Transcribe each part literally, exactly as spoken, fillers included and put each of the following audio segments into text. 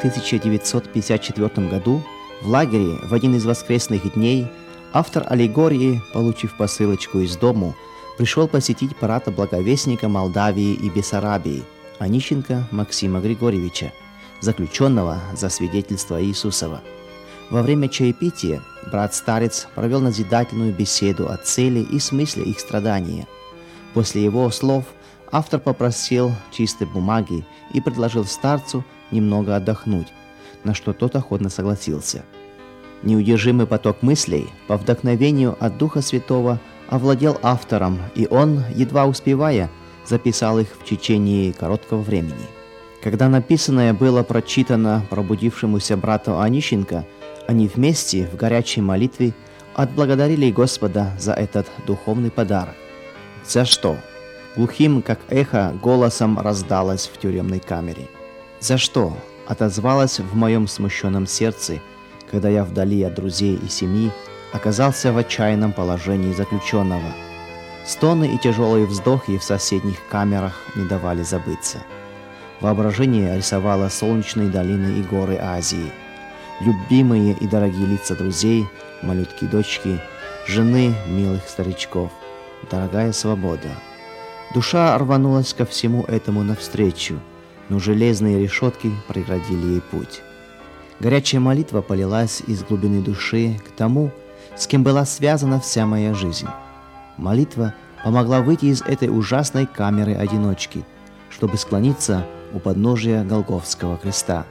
тысяча девятьсот пятьдесят четвёртом году в лагере в один из воскресных дней автор аллегории, получив посылочку из дому, пришел посетить брата благовестника Молдавии и Бессарабии, Онищенко Максима Григорьевича, заключенного за свидетельство Иисусова. Во время чаепития брат-старец провел назидательную беседу о цели и смысле их страдания. После его слов автор попросил чистой бумаги и предложил старцу немного отдохнуть, на что тот охотно согласился. Неудержимый поток мыслей по вдохновению от Духа Святого овладел автором, и он, едва успевая, записал их в течение короткого времени. Когда написанное было прочитано пробудившемуся брату Онищенко, они вместе в горячей молитве отблагодарили Господа за этот духовный подарок. «За что?» — глухим, как эхо, голосом раздалось в тюремной камере. «За что?» — отозвалось в моем смущенном сердце, когда я вдали от друзей и семьи оказался в отчаянном положении заключенного. Стоны и тяжелые вздохи в соседних камерах не давали забыться. Воображение рисовало солнечные долины и горы Азии, любимые и дорогие лица друзей, малютки-дочки, жены милых старичков, дорогая свобода. Душа рванулась ко всему этому навстречу, но железные решетки преградили ей путь. Горячая молитва полилась из глубины души к тому, с кем была связана вся моя жизнь. Молитва помогла выйти из этой ужасной камеры одиночки, чтобы склониться у подножия Голгофского креста.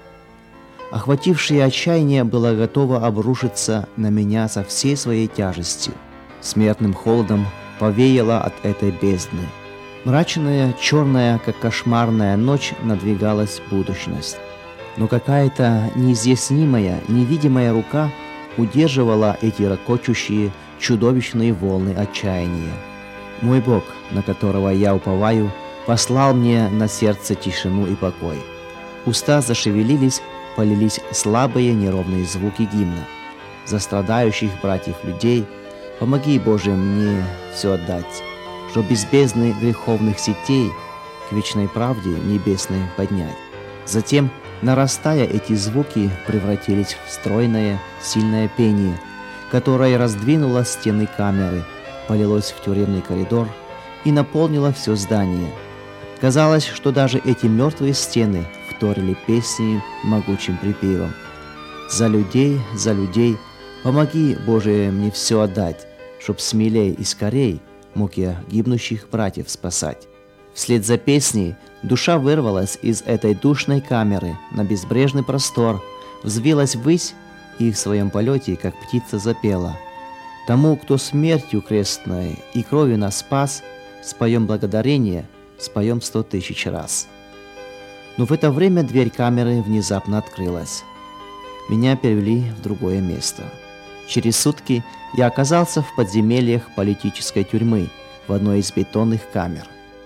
Охватившее отчаяние было готово обрушиться на меня со всей своей тяжестью. Смертным холодом повеяло от этой бездны. Мрачная, черная, как кошмарная ночь надвигалась будущность. Но какая-то неизъяснимая, невидимая рука удерживала эти ракочущие, чудовищные волны отчаяния. Мой Бог, на которого я уповаю, послал мне на сердце тишину и покой. Уста зашевелились, полились слабые неровные звуки гимна. За страдающих братьев людей помоги, Боже, мне все отдать, что без бездны греховных сетей к вечной правде небесной поднять. Затем, нарастая, эти звуки превратились в стройное, сильное пение, которое раздвинуло стены камеры, полилось в тюремный коридор и наполнило все здание. Казалось, что даже эти мертвые стены вторили песни могучим припевом. «За людей, за людей, помоги, Боже, мне все отдать, чтоб смелей и скорей мог я гибнущих братьев спасать». Вслед за песней душа вырвалась из этой душной камеры на безбрежный простор, взвилась ввысь и в своем полете, как птица, запела: «Тому, кто смертью крестной и кровью нас спас, споем благодарение, споем сто тысяч раз». Но в это время дверь камеры внезапно открылась. Меня перевели в другое место. Через сутки я оказался в подземельях политической тюрьмы в одной из бетонных камер.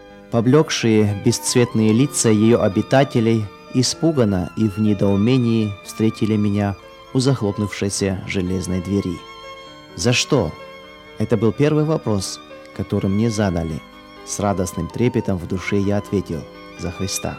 Поблекшие бесцветные лица ее обитателей испуганно и в недоумении встретили меня у захлопнувшейся железной двери. «За что?» Это был первый вопрос, который мне задали. С радостным трепетом в душе я ответил: «За Христа».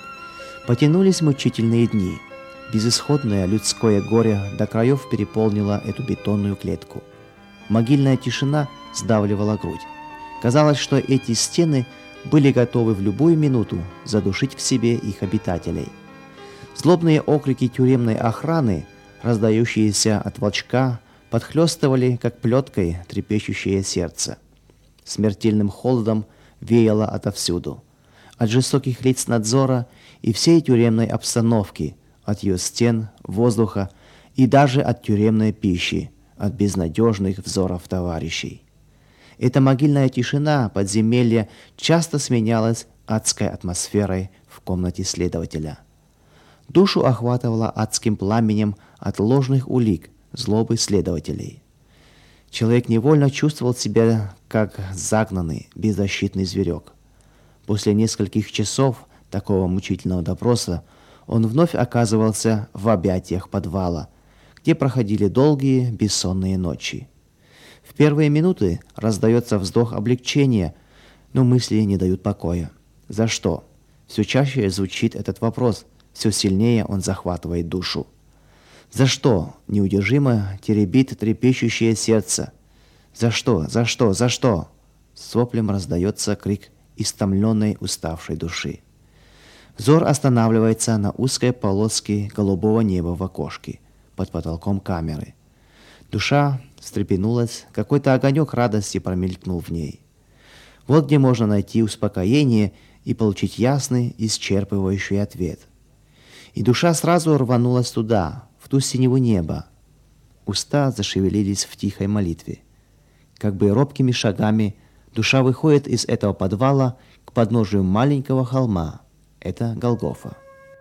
Потянулись мучительные дни. Безысходное людское горе до краев переполнило эту бетонную клетку. Могильная тишина сдавливала грудь. Казалось, что эти стены были готовы в любую минуту задушить в себе их обитателей. Злобные окрики тюремной охраны, раздающиеся от волчка, подхлёстывали, как плеткой, трепещущее сердце. Смертельным холодом веяло отовсюду. От жестоких лиц надзора и всей тюремной обстановки, от ее стен, воздуха и даже от тюремной пищи, от безнадежных взоров товарищей. Эта могильная тишина подземелья часто сменялась адской атмосферой в комнате следователя. Душу охватывало адским пламенем от ложных улик, злобы следователей. Человек невольно чувствовал себя как загнанный, беззащитный зверек. После нескольких часов такого мучительного допроса он вновь оказывался в объятиях подвала, где проходили долгие бессонные ночи. В первые минуты раздается вздох облегчения, но мысли не дают покоя. За что? Все чаще звучит этот вопрос, все сильнее он захватывает душу. За что неудержимо теребит трепещущее сердце? За что, за что, за что? С воплем раздается крик истомленной, уставшей души. Взор останавливается на узкой полоске голубого неба в окошке под потолком камеры. Душа встрепенулась, какой-то огонек радости промелькнул в ней. Вот где можно найти успокоение и получить ясный, исчерпывающий ответ. И душа сразу рванулась туда, в ту синеву неба. Уста зашевелились в тихой молитве. Как бы робкими шагами душа выходит из этого подвала к подножию маленького холма. Это Голгофа.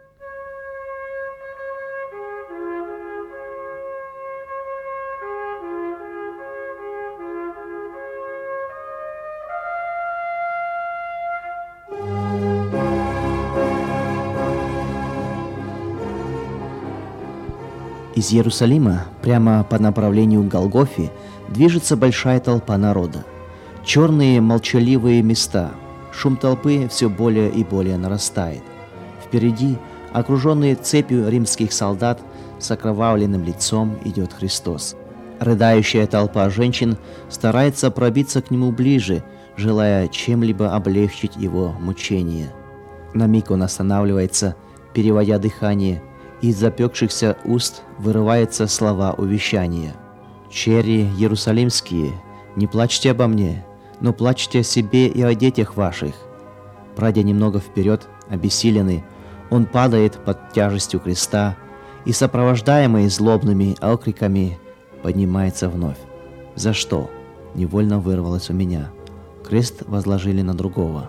Из Иерусалима прямо по направлению к Голгофе движется большая толпа народа. Черные молчаливые места. Шум толпы все более и более нарастает. Впереди, окруженный цепью римских солдат, с окровавленным лицом идет Христос. Рыдающая толпа женщин старается пробиться к нему ближе, желая чем-либо облегчить его мучения. На миг он останавливается, переводя дыхание. Из запекшихся уст вырываются слова увещания. «Черри иерусалимские, не плачьте обо мне, но плачьте о себе и о детях ваших». Пройдя немного вперед, обессиленный, он падает под тяжестью креста и, сопровождаемый злобными окриками, поднимается вновь. «За что?» — невольно вырвалось у меня. Крест возложили на другого.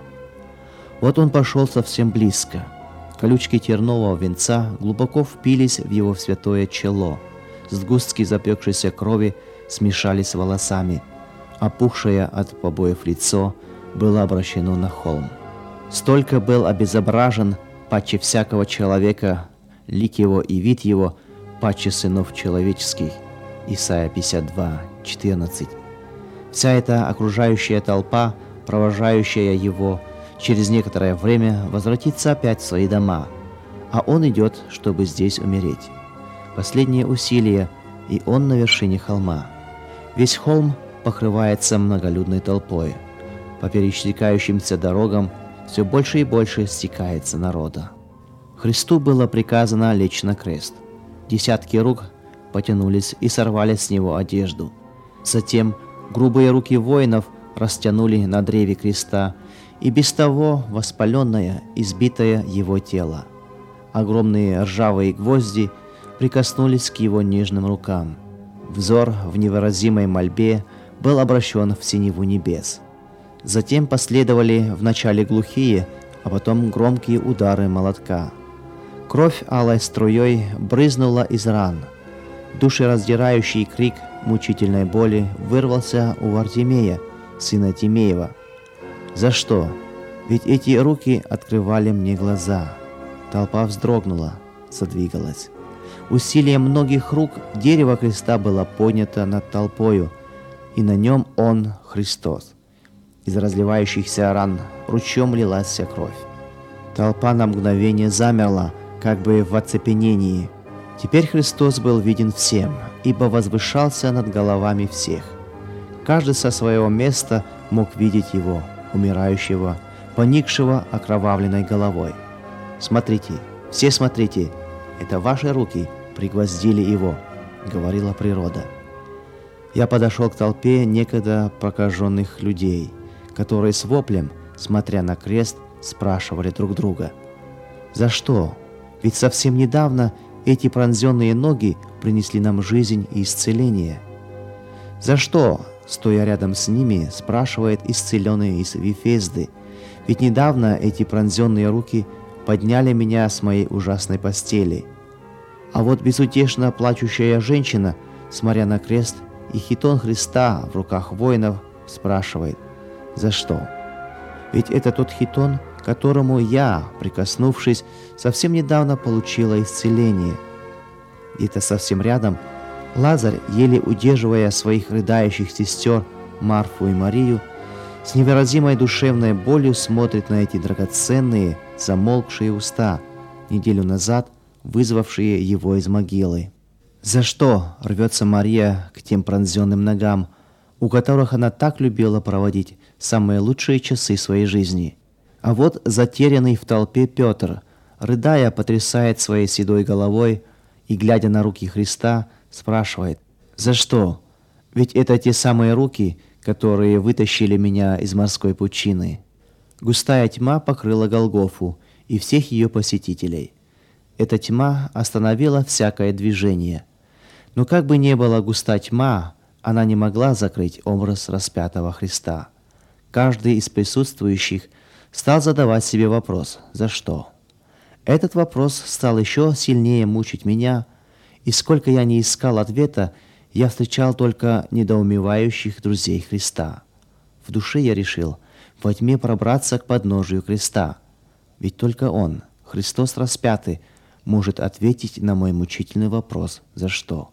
Вот он пошел совсем близко. Колючки тернового венца глубоко впились в его святое чело. Сгустки запекшейся крови смешались с волосами. Опухшее от побоев лицо было обращено на холм. Столько был обезображен паче всякого человека, лик его и вид его, паче сынов человеческих. Исайя пятьдесят два, четырнадцать. Вся эта окружающая толпа, провожающая его, через некоторое время возвратится опять в свои дома, а он идет, чтобы здесь умереть. Последнее усилие, и он на вершине холма. Весь холм покрывается многолюдной толпой. По пересекающимся дорогам все больше и больше стекается народа. Христу было приказано лечь на крест. Десятки рук потянулись и сорвали с него одежду. Затем грубые руки воинов растянули на древе креста и без того воспаленное, избитое его тело. Огромные ржавые гвозди прикоснулись к его нежным рукам. Взор в невыразимой мольбе был обращен в синеву небес. Затем последовали вначале глухие, а потом громкие удары молотка. Кровь алой струей брызнула из ран. Душераздирающий крик мучительной боли вырвался у Артемия, сына Тимеева. За что? Ведь эти руки открывали мне глаза. Толпа вздрогнула, задвигалась. Усилием многих рук дерево креста было поднято над толпою, и на нем он, Христос. Из разливающихся ран ручьем лилась вся кровь. Толпа на мгновение замерла, как бы в оцепенении. Теперь Христос был виден всем, ибо возвышался над головами всех. Каждый со своего места мог видеть его, умирающего, поникшего окровавленной головой. «Смотрите, все смотрите, это ваши руки пригвоздили его», — говорила природа. Я подошел к толпе некогда прокаженных людей, которые с воплем, смотря на крест, спрашивали друг друга: «За что? Ведь совсем недавно эти пронзенные ноги принесли нам жизнь и исцеление». «За что?» — стоя рядом с ними, спрашивает исцеленный из Вифезды. «Ведь недавно эти пронзенные руки подняли меня с моей ужасной постели». А вот безутешно плачущая женщина, смотря на крест и хитон Христа в руках воинов, спрашивает: «За что?» Ведь это тот хитон, которому я, прикоснувшись, совсем недавно получила исцеление. Где-то совсем рядом Лазарь, еле удерживая своих рыдающих сестер Марфу и Марию, с невыразимой душевной болью смотрит на эти драгоценные, замолкшие уста, неделю назад вызвавшие его из могилы. За что рвется Мария к тем пронзенным ногам, у которых она так любила проводить самые лучшие часы своей жизни? А вот затерянный в толпе Петр, рыдая, потрясает своей седой головой и, глядя на руки Христа, спрашивает: «За что? Ведь это те самые руки, которые вытащили меня из морской пучины». Густая тьма покрыла Голгофу и всех ее посетителей. Эта тьма остановила всякое движение. Но как бы ни была густа тьма, она не могла закрыть образ распятого Христа. Каждый из присутствующих стал задавать себе вопрос: «За что?». Этот вопрос стал еще сильнее мучить меня, и сколько я не искал ответа, я встречал только недоумевающих друзей Христа. В душе я решил во тьме пробраться к подножию креста, ведь только Он, Христос распятый, может ответить на мой мучительный вопрос: «За что?».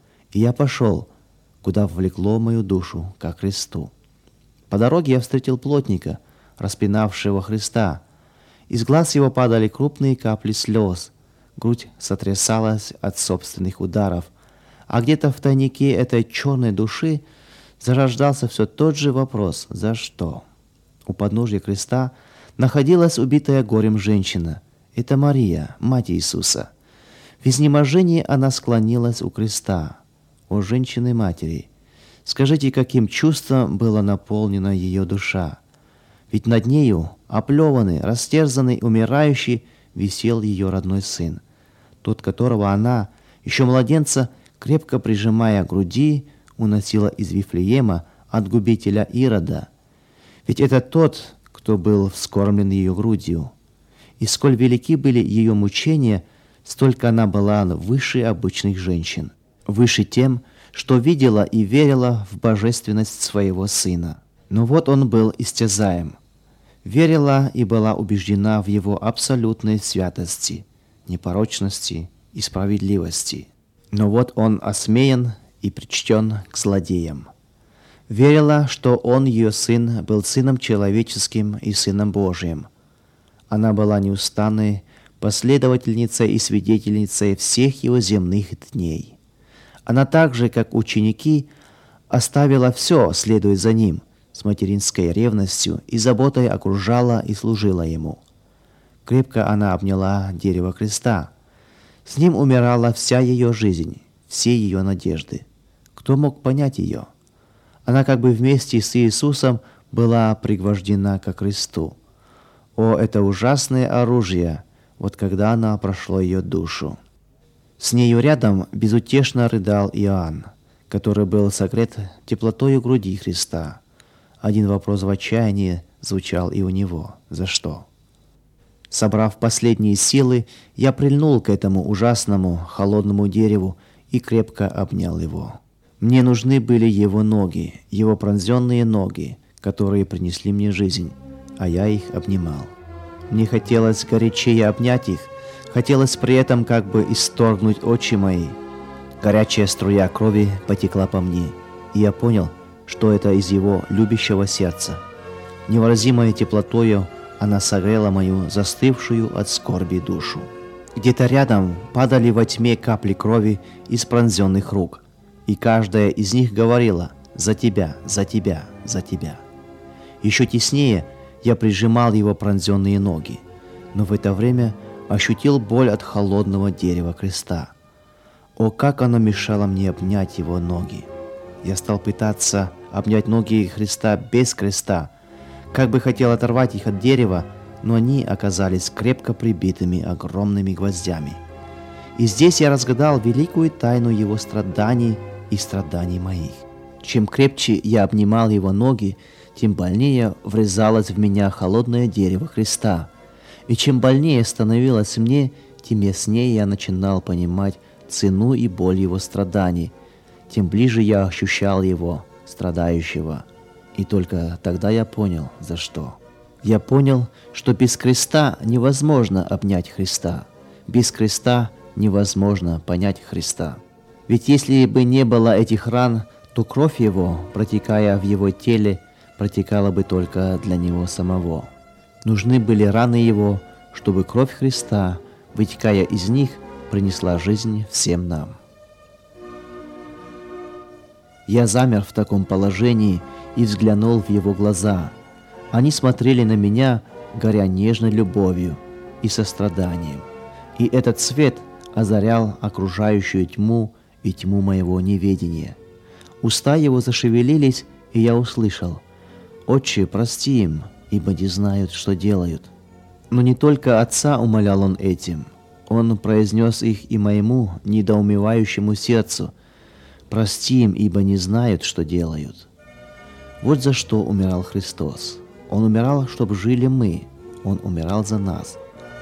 И я пошел, куда влекло мою душу, ко кресту. По дороге я встретил плотника, распинавшего Христа. Из глаз его падали крупные капли слез, грудь сотрясалась от собственных ударов, а где-то в тайнике этой черной души зарождался все тот же вопрос: «За что?». У подножия креста находилась убитая горем женщина. Это Мария, мать Иисуса. В изнеможении она склонилась у креста. О, женщины-матери, скажите, каким чувством была наполнена ее душа? Ведь над нею, оплеванный, растерзанный, умирающий, висел ее родной сын, тот, которого она, еще младенца, крепко прижимая к груди, уносила из Вифлеема от губителя Ирода. Ведь это тот, кто был вскормлен ее грудью. И сколь велики были ее мучения, столько она была выше обычных женщин, выше тем, что видела и верила в божественность своего сына. Но вот он был истязаем. Верила и была убеждена в его абсолютной святости, непорочности и справедливости. Но вот он осмеян и причтен к злодеям. Верила, что он, ее сын, был сыном человеческим и сыном Божиим. Она была неустанной последовательницей и свидетельницей всех его земных дней. Она так же, как ученики, оставила все, следуя за ним, с материнской ревностью и заботой окружала и служила ему. Крепко она обняла дерево креста. С ним умирала вся ее жизнь, все ее надежды. Кто мог понять ее? Она как бы вместе с Иисусом была пригвождена ко кресту. О, это ужасное оружие, вот когда она прошло ее душу. С нею рядом безутешно рыдал Иоанн, который был согрет теплотою груди Христа. Один вопрос в отчаянии звучал и у него: «За что?». Собрав последние силы, я прильнул к этому ужасному холодному дереву и крепко обнял его. Мне нужны были его ноги, его пронзенные ноги, которые принесли мне жизнь, а я их обнимал. Мне хотелось горячее обнять их, хотелось при этом как бы исторгнуть очи мои. Горячая струя крови потекла по мне, и я понял, что это из его любящего сердца. Невыразимой теплотою она согрела мою застывшую от скорби душу. Где-то рядом падали во тьме капли крови из пронзенных рук, и каждая из них говорила: «За тебя, за тебя, за тебя». Еще теснее я прижимал его пронзенные ноги, но в это время ощутил боль от холодного дерева креста. О, как оно мешало мне обнять его ноги! Я стал пытаться обнять ноги Христа без креста, как бы хотел оторвать их от дерева, но они оказались крепко прибитыми огромными гвоздями. И здесь я разгадал великую тайну его страданий и страданий моих. Чем крепче я обнимал его ноги, тем больнее врезалось в меня холодное дерево Христа. И чем больнее становилось мне, тем яснее я начинал понимать цену и боль его страданий, тем ближе я ощущал его, страдающего. И только тогда я понял, за что. Я понял, что без креста невозможно обнять Христа. Без креста невозможно понять Христа. Ведь если бы не было этих ран, то кровь его, протекая в его теле, протекала бы только для него самого. Нужны были раны его, чтобы кровь Христа вытекая из них, принесла жизнь всем нам. Я замер в таком положении и взглянул в его глаза. Они смотрели на меня, горя нежной любовью и состраданием. И этот свет озарял окружающую тьму и тьму моего неведения. Уста его зашевелились, и я услышал: «Отче, прости им, ибо не знают, что делают». Но не только Отца умолял он этим. Он произнес их и моему недоумевающему сердцу: «Прости им, ибо не знают, что делают». Вот за что умирал Христос. Он умирал, чтобы жили мы. Он умирал за нас.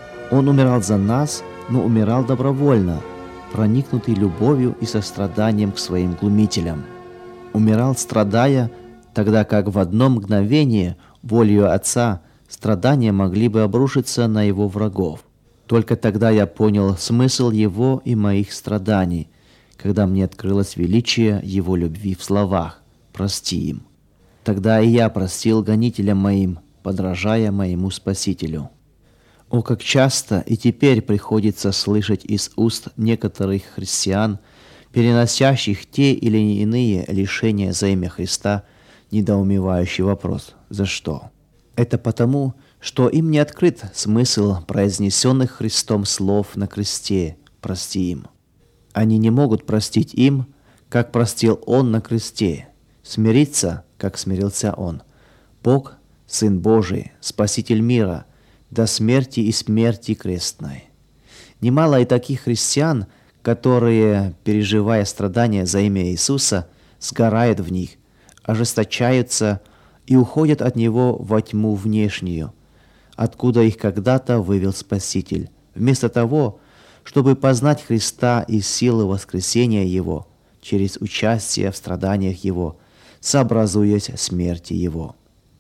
Он умирал за нас, но умирал добровольно, проникнутый любовью и состраданием к своим глумителям. Умирал, страдая, тогда как в одно мгновение волею Отца страдания могли бы обрушиться на его врагов. Только тогда я понял смысл его и моих страданий, когда мне открылось величие его любви в словах: «Прости им». Тогда и я простил гонителям моим, подражая моему Спасителю. О, как часто и теперь приходится слышать из уст некоторых христиан, переносящих те или иные лишения за имя Христа, недоумевающий вопрос: «За что?». Это потому, что им не открыт смысл произнесенных Христом слов на кресте: «Прости им». Они не могут простить им, как простил Он на кресте, смириться, как смирился Он. Бог, Сын Божий, Спаситель мира, до смерти и смерти крестной. Немало и таких христиан, которые, переживая страдания за имя Иисуса, сгорают в них, ожесточаются и уходят от Него во тьму внешнюю, откуда их когда-то вывел Спаситель, вместо того, чтобы познать Христа и силы воскресения Его через участие в страданиях Его, сообразуясь смерти Его.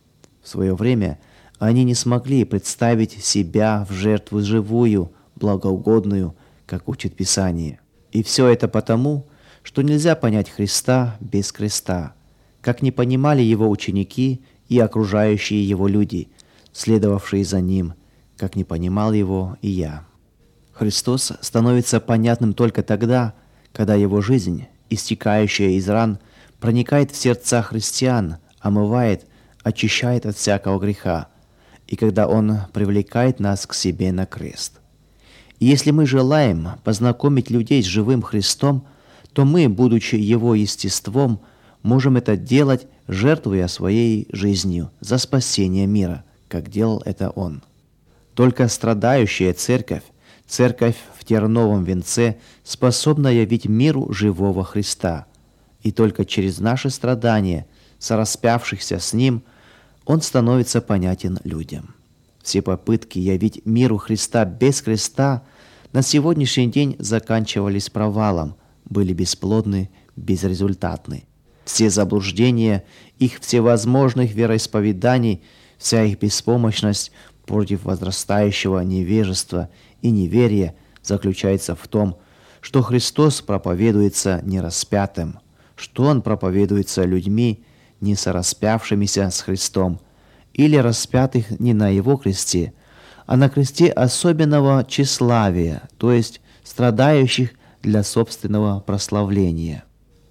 В свое время они не смогли представить себя в жертву живую, благоугодную, как учит Писание. И все это потому, что нельзя понять Христа без креста, как не понимали Его ученики и окружающие Его люди, следовавшие за Ним, как не понимал Его и я. Христос становится понятным только тогда, когда Его жизнь, истекающая из ран, проникает в сердца христиан, омывает, очищает от всякого греха, и когда Он привлекает нас к себе на крест. И если мы желаем познакомить людей с живым Христом, то мы, будучи Его естеством, можем это делать, жертвуя своей жизнью за спасение мира, как делал это Он. Только страдающая церковь, церковь в терновом венце, способна явить миру живого Христа. И только через наши страдания, сораспявшихся с Ним, Он становится понятен людям. Все попытки явить миру Христа без креста на сегодняшний день заканчивались провалом, были бесплодны, безрезультатны. Все заблуждения их всевозможных вероисповеданий, вся их беспомощность против возрастающего невежества и неверия заключается в том, что Христос проповедуется не распятым, что Он проповедуется людьми, не сораспявшимися с Христом, или распятых не на Его кресте, а на кресте особенного тщеславия, то есть страдающих для собственного прославления.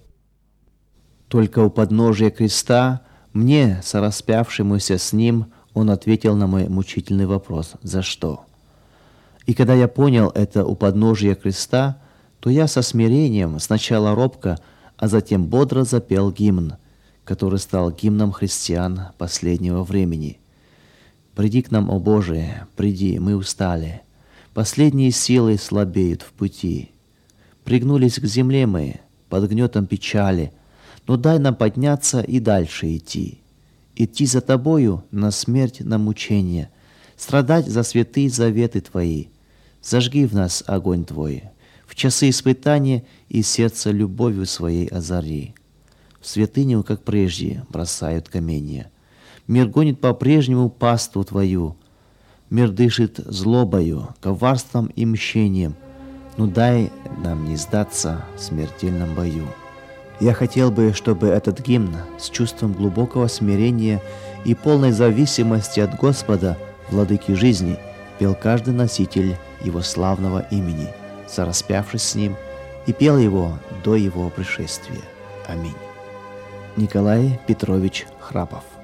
Только у подножия креста мне, сораспявшемуся с Ним, Он ответил на мой мучительный вопрос: «За что?». И когда я понял это у подножия креста, то я со смирением, сначала робко, а затем бодро запел гимн, который стал гимном христиан последнего времени. «Приди к нам, о Боже, приди, мы устали, последние силы слабеют в пути. Пригнулись к земле мы, под гнетом печали, но дай нам подняться и дальше идти. Идти за Тобою на смерть, на мучение, страдать за святые заветы Твои. Зажги в нас огонь Твой, в часы испытания и сердце любовью Своей озари. В святыню, как прежде, бросают каменья. Мир гонит по-прежнему паству Твою. Мир дышит злобою, коварством и мщением. Но дай нам не сдаться в смертельном бою». Я хотел бы, чтобы этот гимн с чувством глубокого смирения и полной зависимости от Господа, владыки жизни, пел каждый носитель его славного имени, сораспявшись с ним, и пел его до его пришествия. Аминь. Николай Петрович Храпов.